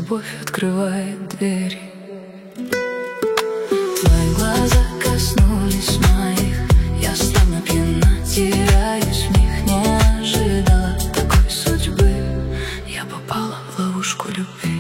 любовь открывает двери. Твои глаза коснулись моих, я словно пьяна, теряюсь в них. Не ожидала такой судьбы, я попала в ловушку любви.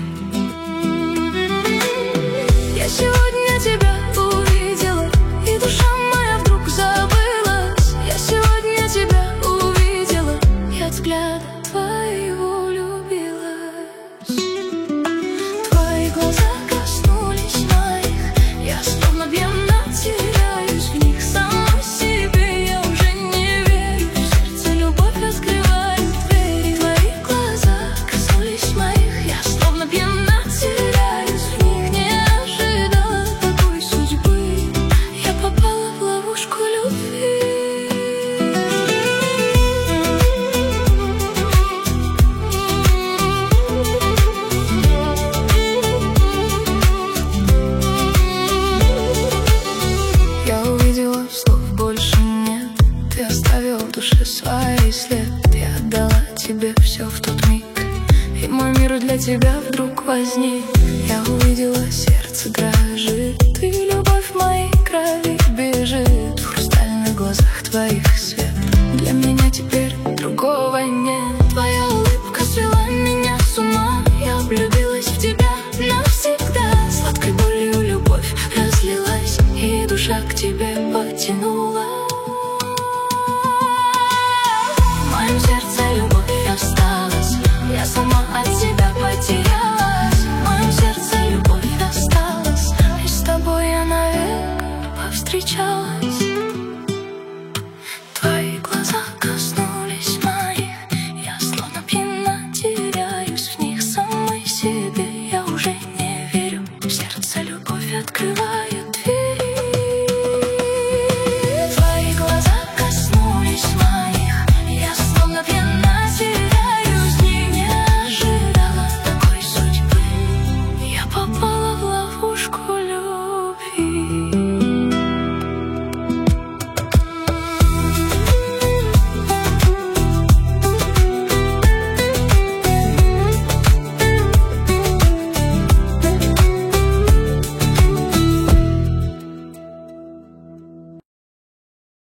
Я сегодня тебя увидела, и душа моя вдруг забылась. Я сегодня тебя увидела, и от взгляда твоего влюбилась. Твои глаза коснулись моих, я словно пьяна, теряюсь в них. Самой себе я уже не верю, в сердце любовь раскрывает двери. Твои глаза коснулись моих, я словно пьяна, теряюсь в них. Не ожидала такой судьбы, я попала в ловушку любви. Я увидела, слов больше нет, ты оставил в душе свой след. Я отдала тебе все в тот миг, и мой мир для тебя вдруг возник. Я увидела, сердце дрожит, и любовь в моей крови бежит. В хрустальных глазах твоих свет, для меня теперь другого нет.